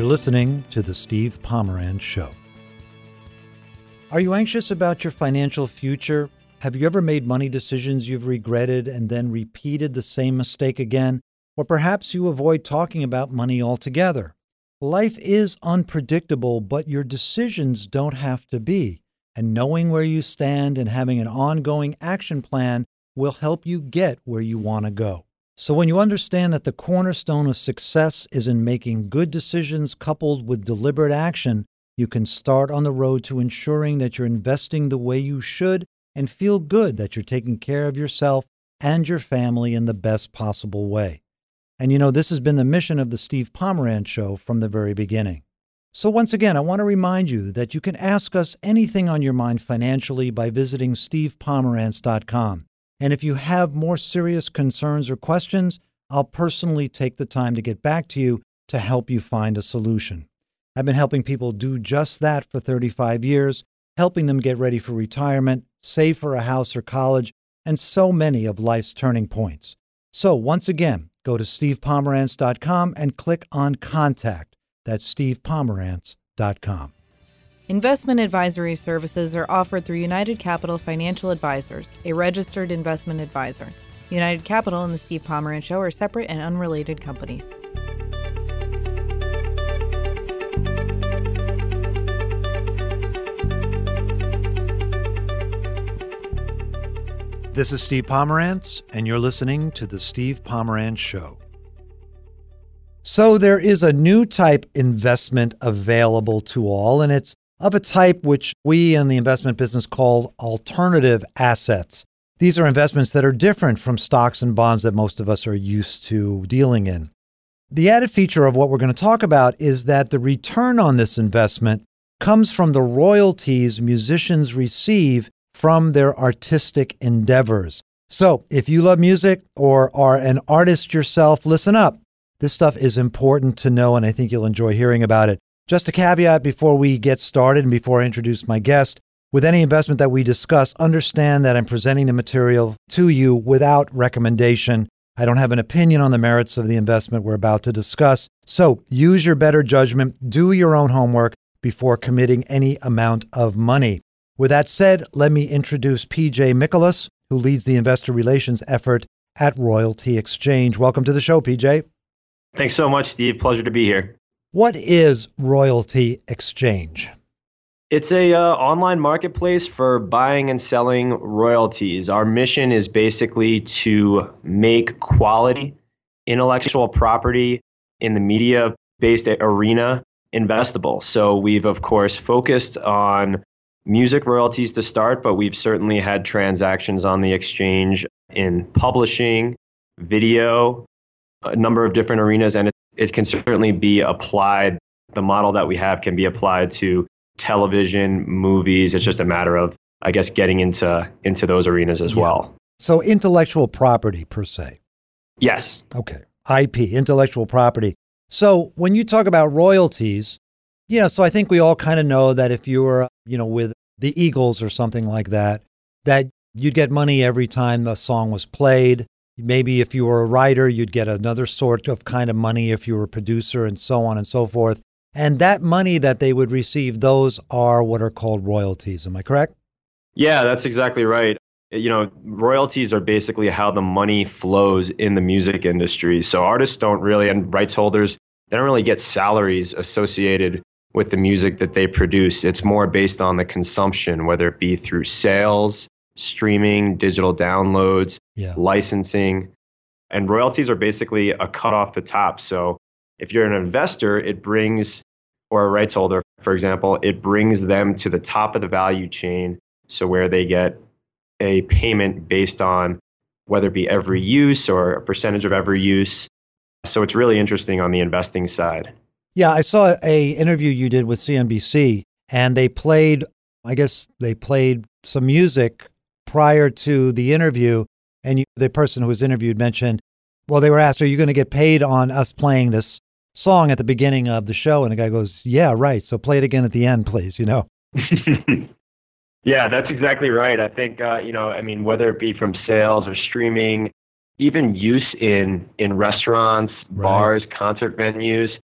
You're listening to The Steve Pomeranz Show. Are you anxious about your financial future? Have you ever made money decisions you've regretted and then repeated the same mistake again? Or perhaps you avoid talking about money altogether. Life is unpredictable, but your decisions don't have to be. And knowing where you stand and having an ongoing action plan will help you get where you want to go. So when you understand that the cornerstone of success is in making good decisions coupled with deliberate action, you can start on the road to ensuring that you're investing the way you should and feel good that you're taking care of yourself and your family in the best possible way. And you know, this has been the mission of the Steve Pomeranz Show from the very beginning. So once again, I want to remind you that you can ask us anything on your mind financially by visiting steve pomeranz dot com. And if you have more serious concerns or questions, I'll personally take the time to get back to you to help you find a solution. I've been helping people do just that for thirty-five years, helping them get ready for retirement, save for a house or college, and so many of life's turning points. So once again, go to steve pomeranz dot com and click on Contact. That's steve pomeranz dot com. Investment advisory services are offered through United Capital Financial Advisors, a registered investment advisor. United Capital and the Steve Pomeranz Show are separate and unrelated companies. This is Steve Pomeranz, and you're listening to The Steve Pomeranz Show. So there is a new type investment available to all, and it's of a type which we in the investment business call alternative assets. These are investments that are different from stocks and bonds that most of us are used to dealing in. The added feature of what we're going to talk about is that the return on this investment comes from the royalties musicians receive from their artistic endeavors. So if you love music or are an artist yourself, listen up. This stuff is important to know, and I think you'll enjoy hearing about it. Just a caveat before we get started and before I introduce my guest. With any investment that we discuss, understand that I'm presenting the material to you without recommendation. I don't have an opinion on the merits of the investment we're about to discuss. So use your better judgment, do your own homework before committing any amount of money. With that said, let me introduce P J Mikolas, who leads the investor relations effort at Royalty Exchange. Welcome to the show, P J. Thanks so much, Steve. Pleasure to be here. What is Royalty Exchange? It's a uh, online marketplace for buying and selling royalties. Our mission is basically to make quality intellectual property in the media-based arena investable. So we've, of course, focused on music royalties to start, but we've certainly had transactions on the exchange in publishing, video, a number of different arenas, and it, it can certainly be applied. The model that we have can be applied to television, movies. It's just a matter of, I guess, getting into into those arenas as yeah. well. So intellectual property per se. Yes. Okay. I P, intellectual property. So when you talk about royalties, yeah, so I think we all kind of know that if you were, you know, with the Eagles or something like that, that you'd get money every time a song was played. Maybe if you were a writer, you'd get another sort of kind of money if you were a producer and so on and so forth. And that money that they would receive, those are what are called royalties. Am I correct? Yeah, that's exactly right. You know, royalties are basically how the money flows in the music industry. So artists don't really, and rights holders, they don't really get salaries associated with the music that they produce. It's more based on the consumption, whether it be through sales, streaming, digital downloads, yeah. licensing. And royalties are basically a cut off the top. So if you're an investor, it brings, or a rights holder, for example, it brings them to the top of the value chain. So where they get a payment based on whether it be every use or a percentage of every use. So it's really interesting on the investing side. Yeah, I saw a interview you did with C N B C, and they played, I guess they played some music prior to the interview, and you, the person who was interviewed mentioned, well, they were asked, are you going to get paid on us playing this song at the beginning of the show? And the guy goes, yeah, right. So play it again at the end, please, you know. Yeah, that's exactly right. I think, uh, you know, I mean, whether it be from sales or streaming, even use in, in restaurants, right. bars, concert venues,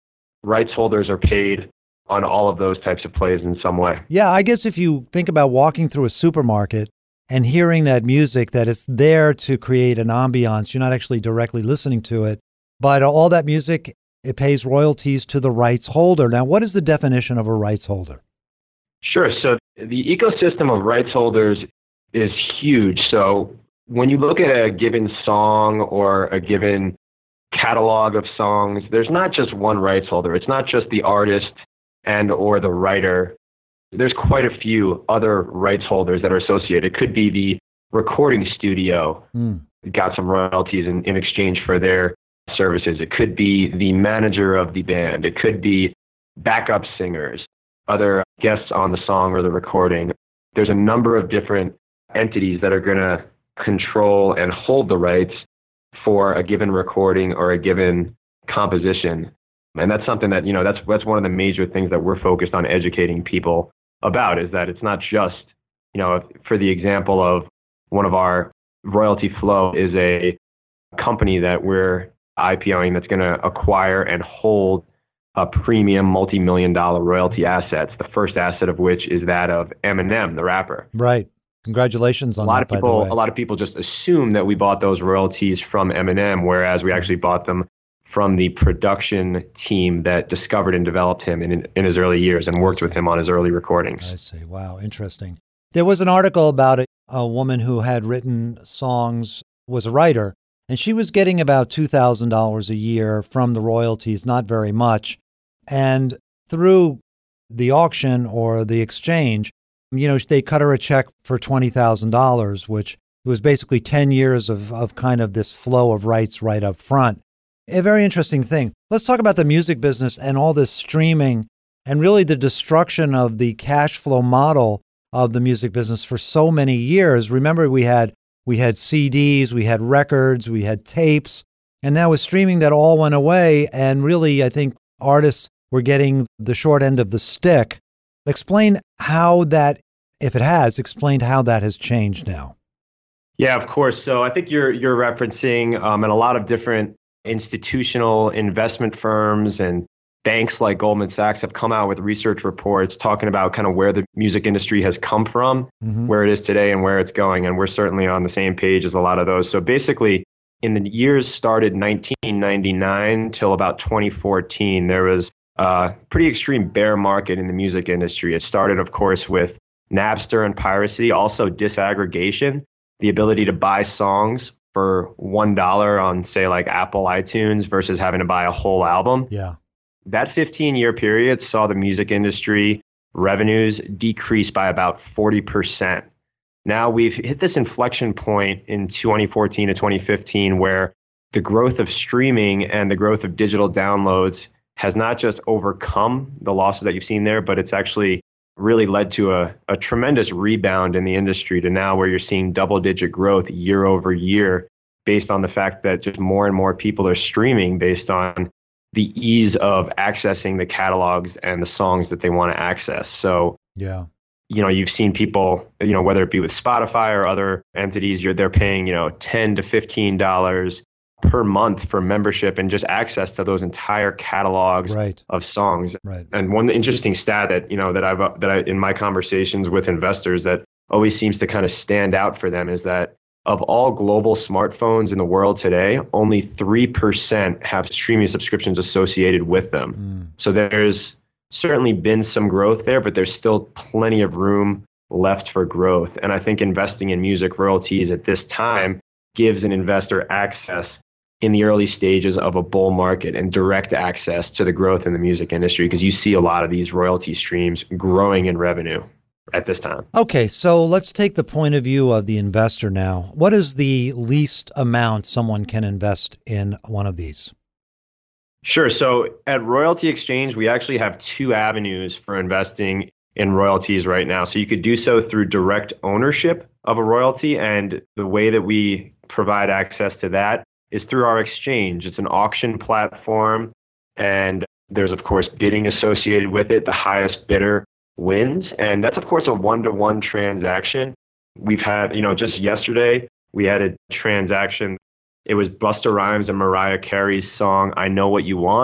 rights holders are paid on all of those types of plays in some way. Yeah, I guess if you think about walking through a supermarket and hearing that music, that it's there to create an ambiance, you're not actually directly listening to it, but all that music, it pays royalties to the rights holder. Now, what is the definition of a rights holder? Sure. So the ecosystem of rights holders is huge. So when you look at a given song or a given catalog of songs, there's not just one rights holder. It's not just the artist and or the writer. There's quite a few other rights holders that are associated. It could be the recording studio mm. got some royalties in, in exchange for their services. It could be the manager of the band. It could be backup singers, other guests on the song or the recording. There's a number of different entities that are going to control and hold the rights for a given recording or a given composition. And that's something that, you know, that's that's one of the major things that we're focused on educating people about, is that it's not just, you know, for the example of one of our Royalty Flow is a company that we're IPOing that's going to acquire and hold a premium multi-million dollar royalty assets, the first asset of which is that of Eminem, the rapper. Right. Congratulations on a lot that, of people, by the way. A lot of people just assume that we bought those royalties from Eminem, whereas we actually bought them from the production team that discovered and developed him in, in his early years and worked with him on his early recordings. I see. Wow, interesting. There was an article about a, a woman who had written songs, was a writer, and she was getting about two thousand dollars a year from the royalties, not very much. And through the auction or the exchange, you know, they cut her a check for twenty thousand dollars, which was basically ten years of, of kind of this flow of rights right up front. A very interesting thing. Let's talk about the music business and all this streaming and really the destruction of the cash flow model of the music business for so many years. Remember, we had we had C Ds, we had records, we had tapes, and now with streaming that all went away. And really, I think artists were getting the short end of the stick. Explain how that, if it has, explain how that has changed now. Yeah, of course. So I think you're you're referencing um, and a lot of different institutional investment firms and banks like Goldman Sachs have come out with research reports talking about kind of where the music industry has come from, mm-hmm. where it is today and where it's going. And we're certainly on the same page as a lot of those. So basically, in the years started nineteen ninety-nine till about twenty fourteen, there was a pretty extreme bear market in the music industry. It started, of course, with Napster and piracy, also disaggregation, the ability to buy songs for one dollar on, say, like Apple iTunes versus having to buy a whole album. Yeah. That fifteen-year period saw the music industry revenues decrease by about forty percent. Now we've hit this inflection point in twenty fourteen to twenty fifteen where the growth of streaming and the growth of digital downloads has not just overcome the losses that you've seen there, but it's actually really led to a, a tremendous rebound in the industry to now where you're seeing double-digit growth year over year based on the fact that just more and more people are streaming based on the ease of accessing the catalogs and the songs that they want to access. So, yeah, you know, you've seen people, you know, whether it be with Spotify or other entities, you're they're paying, you know, ten to fifteen dollars per month for membership and just access to those entire catalogs right. of songs. Right. And one interesting stat that, you know, that I've that I in my conversations with investors that always seems to kind of stand out for them is that of all global smartphones in the world today, only three percent have streaming subscriptions associated with them. Mm. So there's certainly been some growth there, but there's still plenty of room left for growth. And I think investing in music royalties at this time gives an investor access in the early stages of a bull market and direct access to the growth in the music industry, because you see a lot of these royalty streams growing in revenue at this time. Okay, so let's take the point of view of the investor now. What is the least amount someone can invest in one of these? Sure. So at Royalty Exchange, we actually have two avenues for investing in royalties right now. So you could do so through direct ownership of a royalty, and the way that we provide access to that is through our exchange. It's an auction platform, and there's, of course, bidding associated with it. The highest bidder wins, and that's, of course, a one-to-one transaction. We've had, you know, just yesterday, we had a transaction. It was Busta Rhymes and Mariah Carey's song, I Know What You Want.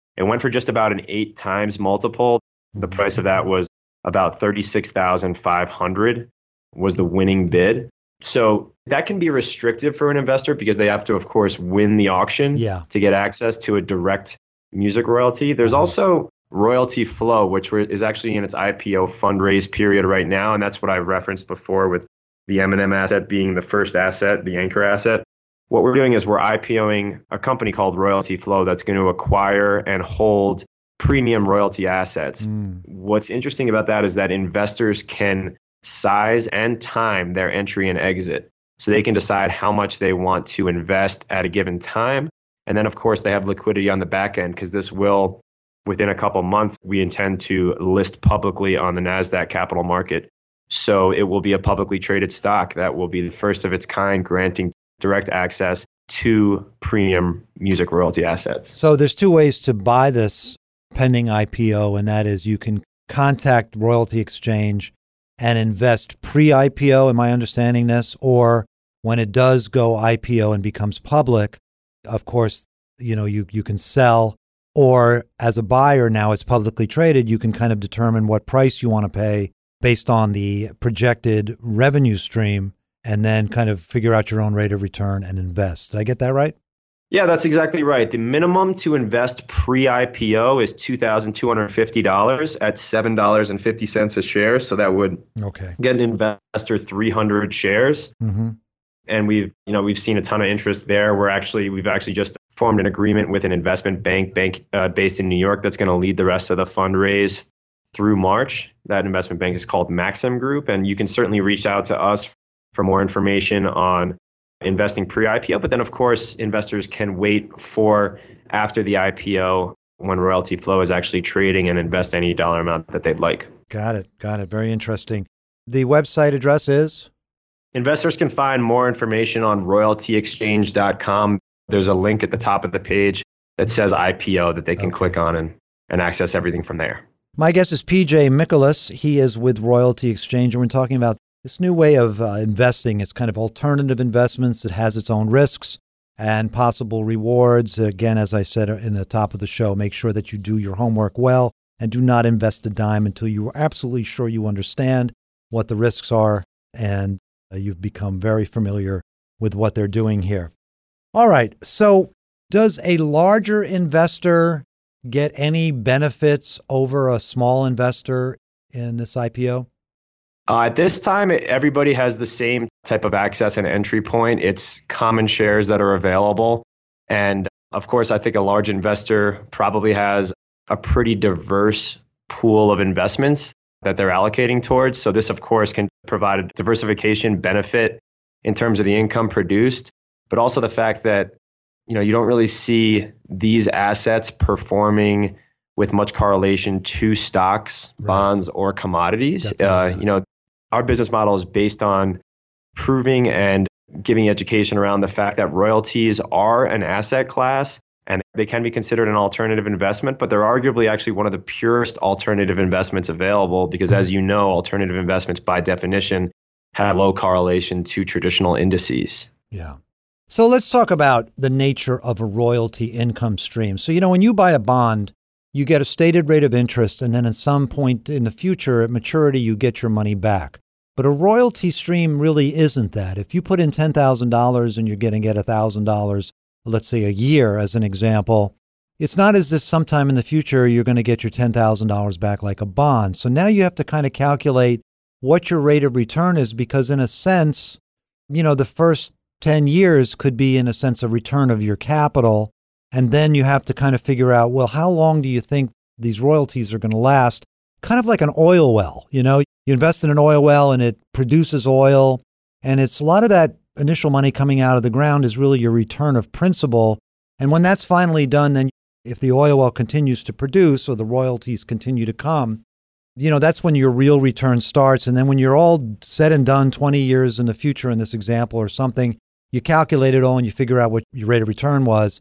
It went for just about an eight times multiple. The price of that was about thirty-six thousand five hundred dollars was the winning bid. So that can be restrictive for an investor because they have to, of course, win the auction yeah. to get access to a direct music royalty. There's uh-huh. also Royalty Flow, which is actually in its I P O fundraise period right now. And that's what I referenced before with the Eminem asset being the first asset, the anchor asset. What we're doing is we're IPOing a company called Royalty Flow that's going to acquire and hold premium royalty assets. Mm. What's interesting about that is that investors can size and time their entry and exit. So they can decide how much they want to invest at a given time. And then, of course, they have liquidity on the back end because this will, within a couple months, we intend to list publicly on the NASDAQ capital market. So it will be a publicly traded stock that will be the first of its kind, granting direct access to premium music royalty assets. So there's two ways to buy this pending I P O, and that is you can contact Royalty Exchange and invest pre-I P O, am I understanding this? Or when it does go I P O and becomes public, of course, you know, you, you can sell, or as a buyer now it's publicly traded, you can kind of determine what price you want to pay based on the projected revenue stream and then kind of figure out your own rate of return and invest. Did I get that right? Yeah, that's exactly right. The minimum to invest pre-I P O is two thousand two hundred fifty dollars at seven dollars and fifty cents a share. So that would okay. get an investor three hundred shares. Mm-hmm. And we've, you know, we've seen a ton of interest there. We're actually, we've actually just formed an agreement with an investment bank, bank uh, based in New York that's going to lead the rest of the fundraise through March. That investment bank is called Maxim Group. And you can certainly reach out to us for more information on investing pre-I P O. But then, of course, investors can wait for after the I P O when Royalty Flow is actually trading and invest any dollar amount that they'd like. Got it. Got it. Very interesting. The website address is? Investors can find more information on royalty exchange dot com. There's a link at the top of the page that says I P O that they can okay. click on and, and access everything from there. My guest is P J Mikolas. He is with Royalty Exchange, and we're talking about this new way of uh, investing. It's kind of alternative investments. It has its own risks and possible rewards. Again, as I said in the top of the show, make sure that you do your homework well and do not invest a dime until you are absolutely sure you understand what the risks are and uh, you've become very familiar with what they're doing here. All right. So does a larger investor get any benefits over a small investor in this I P O? Uh, at this time, everybody has the same type of access and entry point. It's common shares that are available. And of course, I think a large investor probably has a pretty diverse pool of investments that they're allocating towards. So this, of course, can provide a diversification benefit in terms of the income produced, but also the fact that, you know, you don't really see these assets performing with much correlation to stocks, right. bonds, or commodities. Uh, you know, our business model is based on proving and giving education around the fact that royalties are an asset class and they can be considered an alternative investment, but they're arguably actually one of the purest alternative investments available because, as you know, alternative investments by definition have low correlation to traditional indices. Yeah. So let's talk about the nature of a royalty income stream. So, you know, when you buy a bond, you get a stated rate of interest, and then at some point in the future, at maturity, you get your money back. But a royalty stream really isn't that. If you put in ten thousand dollars and you're going to get one thousand dollars, let's say a year as an example, it's not as if sometime in the future you're going to get your ten thousand dollars back like a bond. So now you have to kind of calculate what your rate of return is because in a sense, you know, the first ten years could be in a sense a return of your capital. And then you have to kind of figure out, well, how long do you think these royalties are going to last? Kind of like an oil well. You know, you invest in an oil well and it produces oil. And it's a lot of that initial money coming out of the ground is really your return of principal. And when that's finally done, then if the oil well continues to produce or the royalties continue to come, you know, that's when your real return starts. And then when you're all said and done twenty years in the future in this example or something, you calculate it all and you figure out what your rate of return was.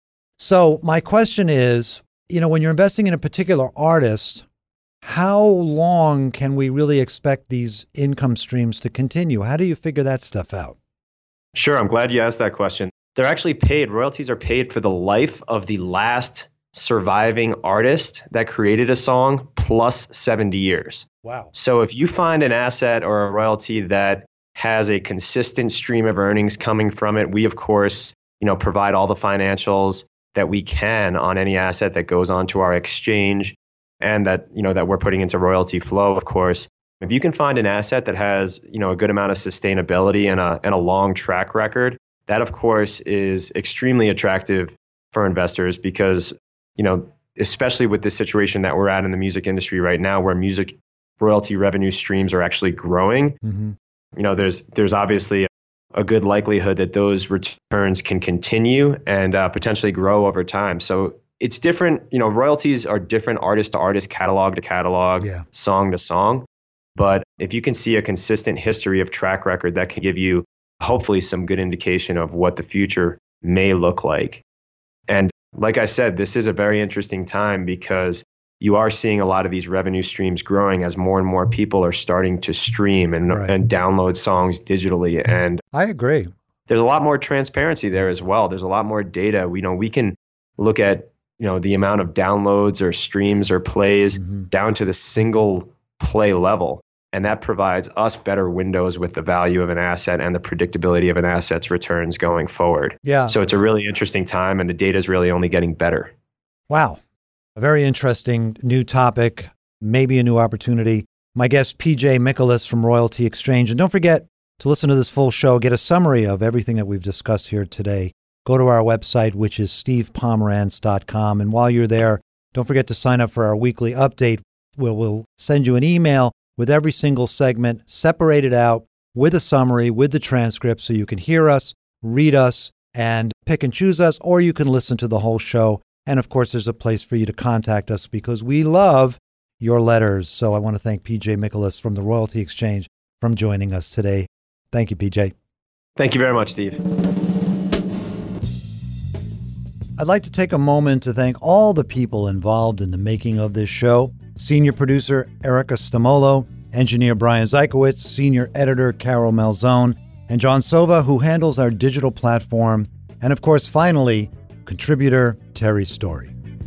So my question is, you know, when you're investing in a particular artist, how long can we really expect these income streams to continue? How do you figure that stuff out? Sure. I'm glad you asked that question. They're actually paid. Royalties are paid for the life of the last surviving artist that created a song plus seventy years. Wow. So if you find an asset or a royalty that has a consistent stream of earnings coming from it, we of course, you know, provide all the financials that we can on any asset that goes onto our exchange and that, you know, that we're putting into royalty flow, of course. If you can find an asset that has, you know, a good amount of sustainability and a and a long track record, that of course is extremely attractive for investors because, you know, especially with this situation that we're at in the music industry right now, where music royalty revenue streams are actually growing, Mm-hmm. you know, there's there's obviously a good likelihood that those returns can continue and uh, potentially grow over time. So it's different, you know, royalties are different artist to artist, catalog to catalog, Yeah. song to song. But if you can see a consistent history of track record, that can give you hopefully some good indication of what the future may look like. And like I said, this is a very interesting time because you are seeing a lot of these revenue streams growing as more and more people are starting to stream and, Right. and download songs digitally. And I agree. there's a lot more transparency there as well. There's a lot more data. We know we can look at, you know, the amount of downloads or streams or plays Mhm. down to the single play level. And that provides us better windows with the value of an asset and the predictability of an asset's returns going forward. Yeah. So it's a really interesting time and the data is really only getting better. Wow. A very interesting new topic, maybe a new opportunity. My guest, P J Mikolas from Royalty Exchange. And don't forget to listen to this full show, get a summary of everything that we've discussed here today. Go to our website, which is steve pomerantz dot com. And while you're there, don't forget to sign up for our weekly update. We'll, we'll send you an email with every single segment separated out with a summary, with the transcript, so you can hear us, read us, and pick and choose us, or you can listen to the whole show. And of course, there's a place for you to contact us because we love your letters. So I want to thank P J Mikolas from the Royalty Exchange from joining us today. Thank you, P J. Thank you very much, Steve. I'd like to take a moment to thank all the people involved in the making of this show. Senior producer Erica Stamolo, engineer Brian Zykowitz, senior editor Carol Malzone, and John Sova, who handles our digital platform. And of course, finally, contributor Terry Story.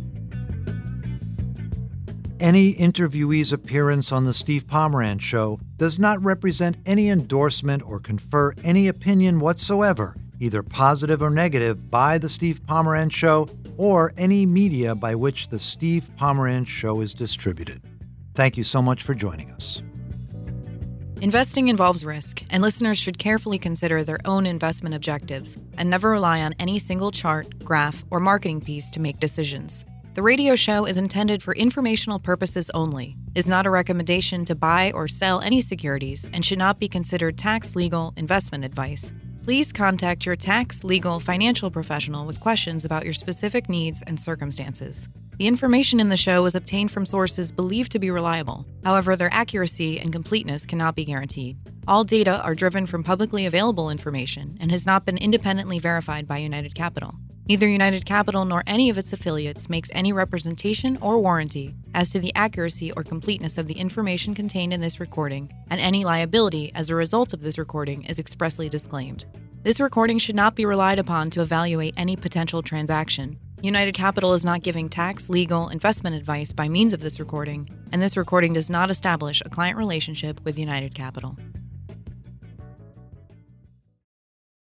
Any interviewee's appearance on the Steve Pomerantz Show does not represent any endorsement or confer any opinion whatsoever, either positive or negative, by the Steve Pomerantz Show or any media by which the Steve Pomerantz Show is distributed. Thank you so much for joining us. Investing involves risk, and listeners should carefully consider their own investment objectives and never rely on any single chart, graph, or marketing piece to make decisions. The radio show is intended for informational purposes only, is not a recommendation to buy or sell any securities, and should not be considered tax, legal, investment advice. Please contact your tax, legal, financial professional with questions about your specific needs and circumstances. The information in the show is obtained from sources believed to be reliable. However, their accuracy and completeness cannot be guaranteed. All data are driven from publicly available information and has not been independently verified by United Capital. Neither United Capital nor any of its affiliates makes any representation or warranty as to the accuracy or completeness of the information contained in this recording, and any liability as a result of this recording is expressly disclaimed. This recording should not be relied upon to evaluate any potential transaction. United Capital is not giving tax, legal, investment advice by means of this recording, and this recording does not establish a client relationship with United Capital.